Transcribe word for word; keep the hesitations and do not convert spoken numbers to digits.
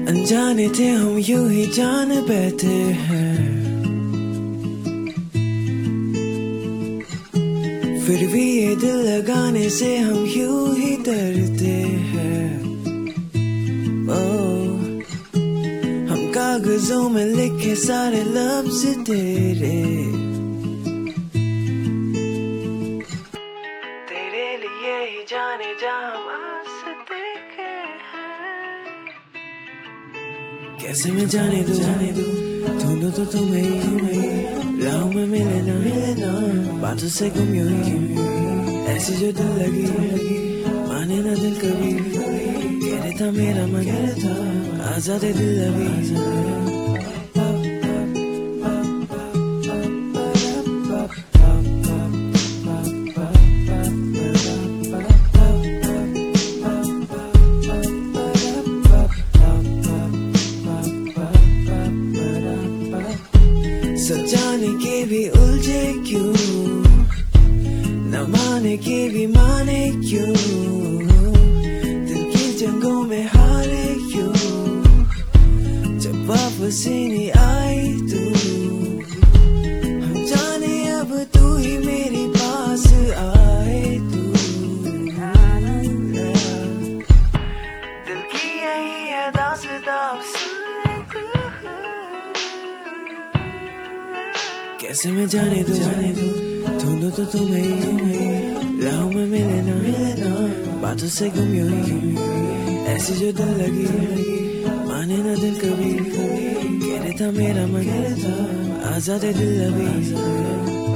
अनजाने थे हम यूं ही जान बैठे हैं, फिर भी ये दिल लगाने से हम यूं ही डरते हैं। ओ, हम कागजों में लिखे सारे लफ्ज तेरे, तेरे लिए ही जाने जा हम आस देखे हैं। कैसे मैं जाने दूं, जाने दूं, ढूंढूं तो तुम्हें ही, राहों में मिले ना, मिले ना, बातों से गुम यूं ही, ऐसी जो दिल लगी, माने ना दिल कभी, कह रहा था मेरा मन, कह रहा था आजाद है दिल अभी। सजाने के भी उलझे क्यों, न माने के भी माने क्यों, दिल की जंगों में हारे क्यों, जब वापस नहीं आई तू, हम जाने अब तू ही मेरे पास आए तू, दिल की यही है दास्तां कैसे मैं जाने दूं, जाने दूं, ढूंढूं तो तुम्हें ही, राहों में मिले ना, मिले ना, बातों से गुम यूं ही, ऐसी जो दिल लगी, माने ना दिल कभी, कह रहा था मेरा मन, आजाद है दिल अभी।